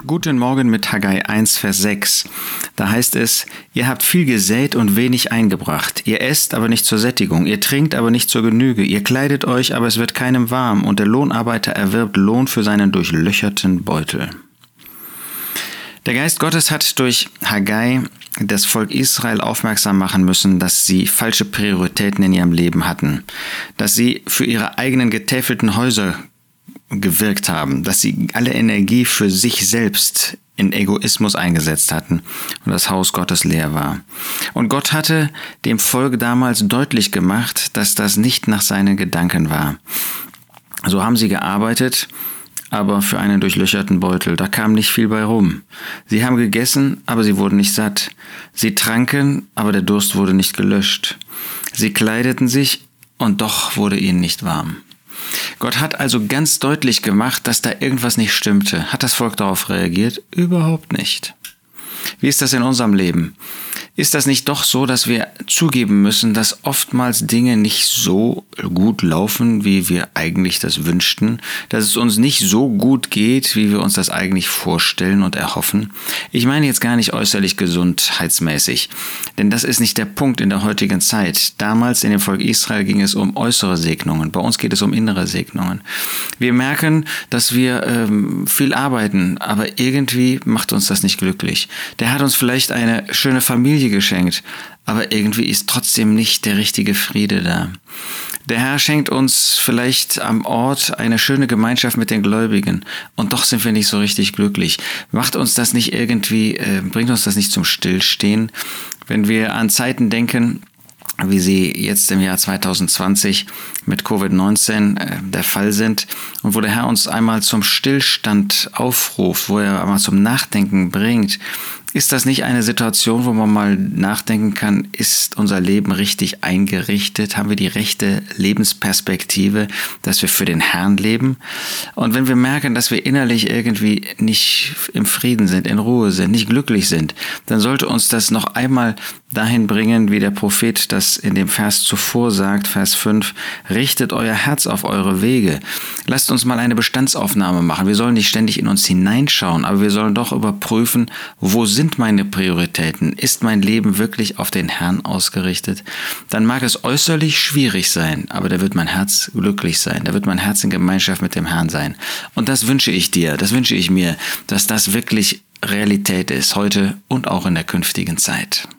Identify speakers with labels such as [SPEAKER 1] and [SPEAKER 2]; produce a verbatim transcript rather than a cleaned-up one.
[SPEAKER 1] Guten Morgen mit Haggai eins, Vers sechs. Da heißt es, ihr habt viel gesät und wenig eingebracht. Ihr esst, aber nicht zur Sättigung. Ihr trinkt, aber nicht zur Genüge. Ihr kleidet euch, aber es wird keinem warm. Und der Lohnarbeiter erwirbt Lohn für seinen durchlöcherten Beutel. Der Geist Gottes hat durch Haggai das Volk Israel aufmerksam machen müssen, dass sie falsche Prioritäten in ihrem Leben hatten. Dass sie für ihre eigenen getäfelten Häuser gewirkt haben, dass sie alle Energie für sich selbst in Egoismus eingesetzt hatten und das Haus Gottes leer war. Und Gott hatte dem Volk damals deutlich gemacht, dass das nicht nach seinen Gedanken war. So haben sie gearbeitet, aber für einen durchlöcherten Beutel, da kam nicht viel bei rum. Sie haben gegessen, aber sie wurden nicht satt. Sie tranken, aber der Durst wurde nicht gelöscht. Sie kleideten sich, und doch wurde ihnen nicht warm. Gott hat also ganz deutlich gemacht, dass da irgendwas nicht stimmte. Hat das Volk darauf reagiert? Überhaupt nicht. Wie ist das in unserem Leben? Ist das nicht doch so, dass wir zugeben müssen, dass oftmals Dinge nicht so gut laufen, wie wir eigentlich das wünschten? Dass es uns nicht so gut geht, wie wir uns das eigentlich vorstellen und erhoffen? Ich meine jetzt gar nicht äußerlich gesundheitsmäßig, denn das ist nicht der Punkt in der heutigen Zeit. Damals in dem Volk Israel ging es um äußere Segnungen, bei uns geht es um innere Segnungen. Wir merken, dass wir ähm, viel arbeiten, aber irgendwie macht uns das nicht glücklich. Der hat uns vielleicht eine schöne Familie geschenkt, aber irgendwie ist trotzdem nicht der richtige Friede da. Der Herr schenkt uns vielleicht am Ort eine schöne Gemeinschaft mit den Gläubigen und doch sind wir nicht so richtig glücklich. Macht uns das nicht irgendwie, äh, bringt uns das nicht zum Stillstehen? Wenn wir an Zeiten denken, wie sie jetzt im Jahr zwanzig zwanzig mit Covid neunzehn äh, der Fall sind und wo der Herr uns einmal zum Stillstand aufruft, wo er einmal zum Nachdenken bringt, ist das nicht eine Situation, wo man mal nachdenken kann, ist unser Leben richtig eingerichtet? Haben wir die rechte Lebensperspektive, dass wir für den Herrn leben? Und wenn wir merken, dass wir innerlich irgendwie nicht im Frieden sind, in Ruhe sind, nicht glücklich sind, dann sollte uns das noch einmal dahin bringen, wie der Prophet das in dem Vers zuvor sagt, Vers fünf, richtet euer Herz auf eure Wege. Lasst uns mal eine Bestandsaufnahme machen. Wir sollen nicht ständig in uns hineinschauen, aber wir sollen doch überprüfen, wo sind meine Prioritäten? Ist mein Leben wirklich auf den Herrn ausgerichtet? Dann mag es äußerlich schwierig sein, aber da wird mein Herz glücklich sein. Da wird mein Herz in Gemeinschaft mit dem Herrn sein. Und das wünsche ich dir, das wünsche ich mir, dass das wirklich Realität ist, heute und auch in der künftigen Zeit.